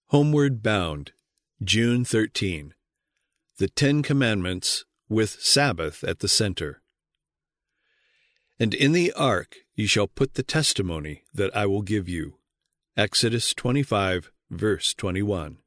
Homeward Bound, June 13. The Ten Commandments with Sabbath at the center. And in the ark ye shall put the testimony that I will give you. Exodus 25, verse 21.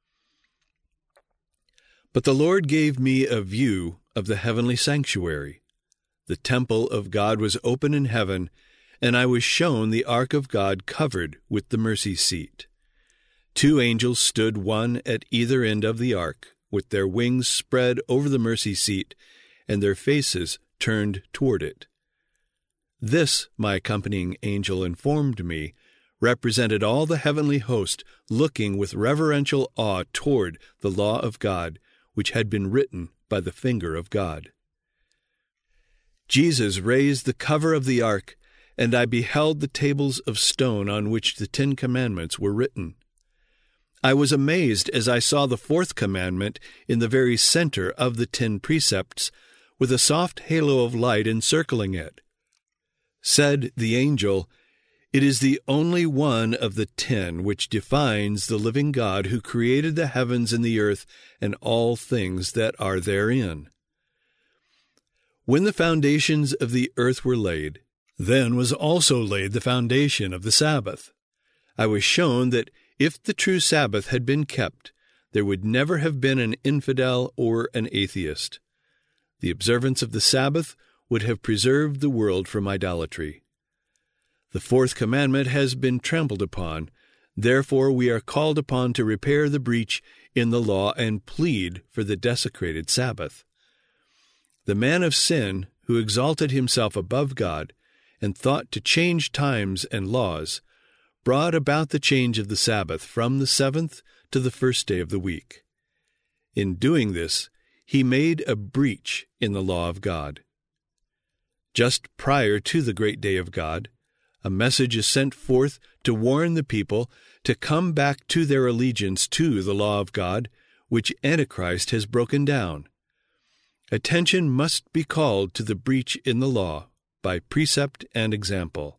But the Lord gave me a view of the heavenly sanctuary. The temple of God was open in heaven, and I was shown the ark of God covered with the mercy seat. 2 angels stood one at either end of the ark, with their wings spread over the mercy seat, and their faces turned toward it. This, my accompanying angel informed me, represented all the heavenly host looking with reverential awe toward the law of God, which had been written by the finger of God. Jesus raised the cover of the ark, and I beheld the tables of stone on which the 10 Commandments were written. I was amazed as I saw the 4th commandment in the very center of the 10 precepts, with a soft halo of light encircling it. Said the angel, "It is the only one of the 10 which defines the living God who created the heavens and the earth and all things that are therein. When the foundations of the earth were laid, then was also laid the foundation of the Sabbath. I was shown that if the true Sabbath had been kept, there would never have been an infidel or an atheist. The observance of the Sabbath would have preserved the world from idolatry. The 4th commandment has been trampled upon. Therefore we are called upon to repair the breach in the law and plead for the desecrated Sabbath. The man of sin, who exalted himself above God and thought to change times and laws, brought about the change of the Sabbath from the 7th to the 1st day of the week. In doing this, he made a breach in the law of God. Just prior to the great day of God, a message is sent forth to warn the people to come back to their allegiance to the law of God, which Antichrist has broken down. Attention must be called to the breach in the law by precept and example.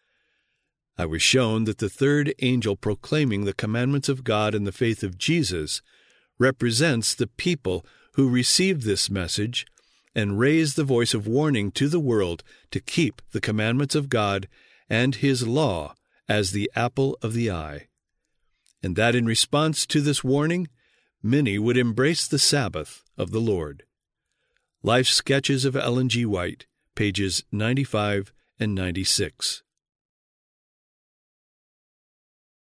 I was shown that the 3rd angel proclaiming the commandments of God in the faith of Jesus represents the people who received this message and raised the voice of warning to the world to keep the commandments of God and His law as the apple of the eye, and that in response to this warning, many would embrace the Sabbath of the Lord. Life Sketches of Ellen G. White, pages 95 and 96.